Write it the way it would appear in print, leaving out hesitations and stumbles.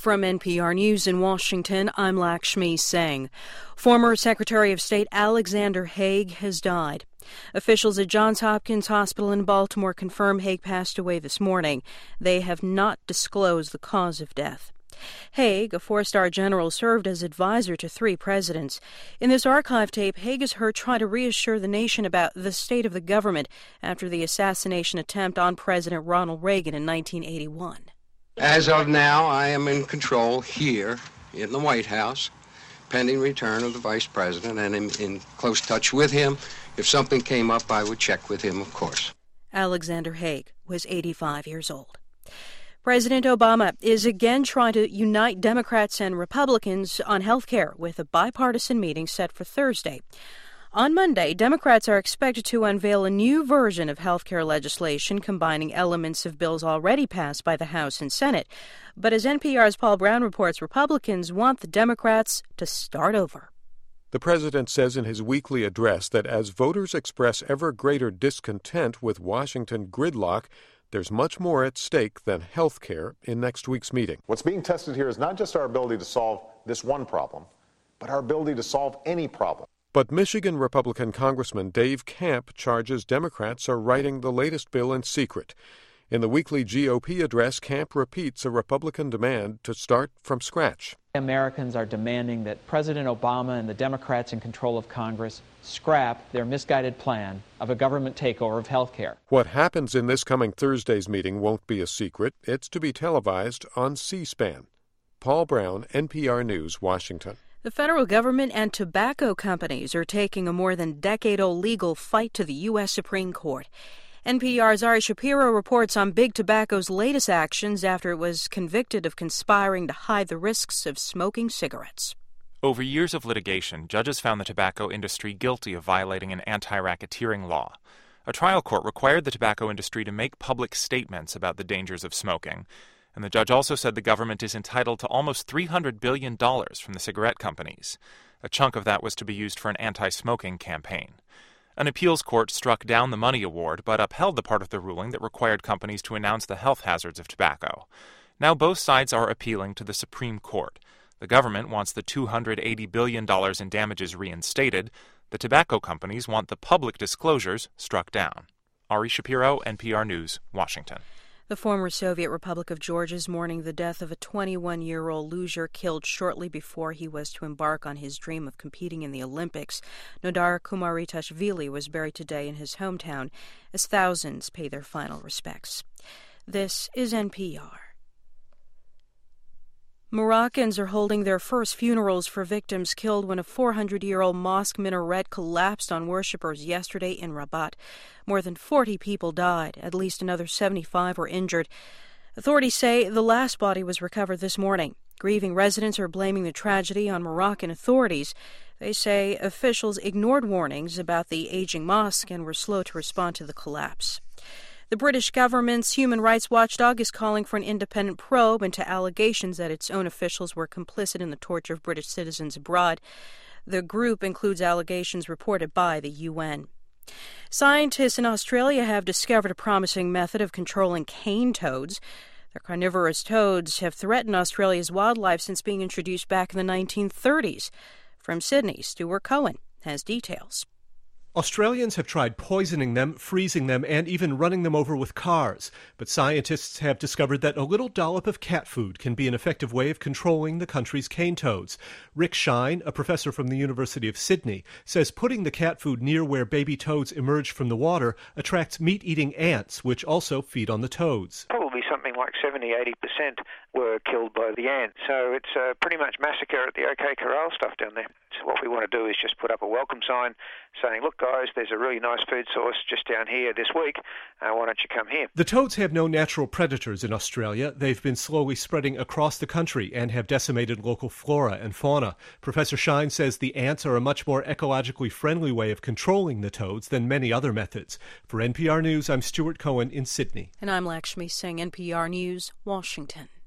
From NPR News in Washington, I'm Lakshmi Singh. Former Secretary of State Alexander Haig has died. Officials at Johns Hopkins Hospital in Baltimore confirm Haig passed away this morning. They have not disclosed the cause of death. Haig, a four-star general, served as advisor to 3 presidents. In this archive tape, Haig is heard trying to reassure the nation about the state of the government after the assassination attempt on President Ronald Reagan in 1981. As of now, I am in control here in the White House, pending return of the Vice President, and am in close touch with him. If something came up, I would check with him, of course. Alexander Haig was 85 years old. President Obama is again trying to unite Democrats and Republicans on health care with a bipartisan meeting set for Thursday. On Monday, Democrats are expected to unveil a new version of health care legislation combining elements of bills already passed by the House and Senate. But as NPR's Paul Brown reports, Republicans want the Democrats to start over. The president says in his weekly address that as voters express ever greater discontent with Washington gridlock, there's much more at stake than health care in next week's meeting. What's being tested here is not just our ability to solve this one problem, but our ability to solve any problem. But Michigan Republican Congressman Dave Camp charges Democrats are writing the latest bill in secret. In the weekly GOP address, Camp repeats a Republican demand to start from scratch. Americans are demanding that President Obama and the Democrats in control of Congress scrap their misguided plan of a government takeover of health care. What happens in this coming Thursday's meeting won't be a secret. It's to be televised on C-SPAN. Paul Brown, NPR News, Washington. The federal government and tobacco companies are taking a more than decade-old legal fight to the U.S. Supreme Court. NPR's Ari Shapiro reports on Big Tobacco's latest actions after it was convicted of conspiring to hide the risks of smoking cigarettes. Over years of litigation, judges found the tobacco industry guilty of violating an anti-racketeering law. A trial court required the tobacco industry to make public statements about the dangers of smoking. And the judge also said the government is entitled to almost $300 billion from the cigarette companies. A chunk of that was to be used for an anti-smoking campaign. An appeals court struck down the money award, but upheld the part of the ruling that required companies to announce the health hazards of tobacco. Now both sides are appealing to the Supreme Court. The government wants the $280 billion in damages reinstated. The tobacco companies want the public disclosures struck down. Ari Shapiro, NPR News, Washington. The former Soviet Republic of Georgia is mourning the death of a 21-year-old loser killed shortly before he was to embark on his dream of competing in the Olympics. Nodar Kumaritashvili was buried today in his hometown as thousands pay their final respects. This is NPR. Moroccans are holding their first funerals for victims killed when a 400-year-old mosque minaret collapsed on worshippers yesterday in Rabat. More than 40 people died. At least another 75 were injured. Authorities say the last body was recovered this morning. Grieving residents are blaming the tragedy on Moroccan authorities. They say officials ignored warnings about the aging mosque and were slow to respond to the collapse. The British government's human rights watchdog is calling for an independent probe into allegations that its own officials were complicit in the torture of British citizens abroad. The group includes allegations reported by the UN. Scientists in Australia have discovered a promising method of controlling cane toads. The carnivorous toads have threatened Australia's wildlife since being introduced back in the 1930s. From Sydney, Stuart Cohen has details. Australians have tried poisoning them, freezing them, and even running them over with cars. But scientists have discovered that a little dollop of cat food can be an effective way of controlling the country's cane toads. Rick Shine, a professor from the University of Sydney, says putting the cat food near where baby toads emerge from the water attracts meat-eating ants, which also feed on the toads. Probably something like 70-80% were killed by the ants. So it's pretty much massacre at the OK Corral stuff down there. So what we want to do is just put up a welcome sign saying, look, guys, there's a really nice food source just down here this week. Why don't you come here? The toads have no natural predators in Australia. They've been slowly spreading across the country and have decimated local flora and fauna. Professor Shine says the ants are a much more ecologically friendly way of controlling the toads than many other methods. For NPR News, I'm Stuart Cohen in Sydney. And I'm Lakshmi Singh, NPR News, Washington.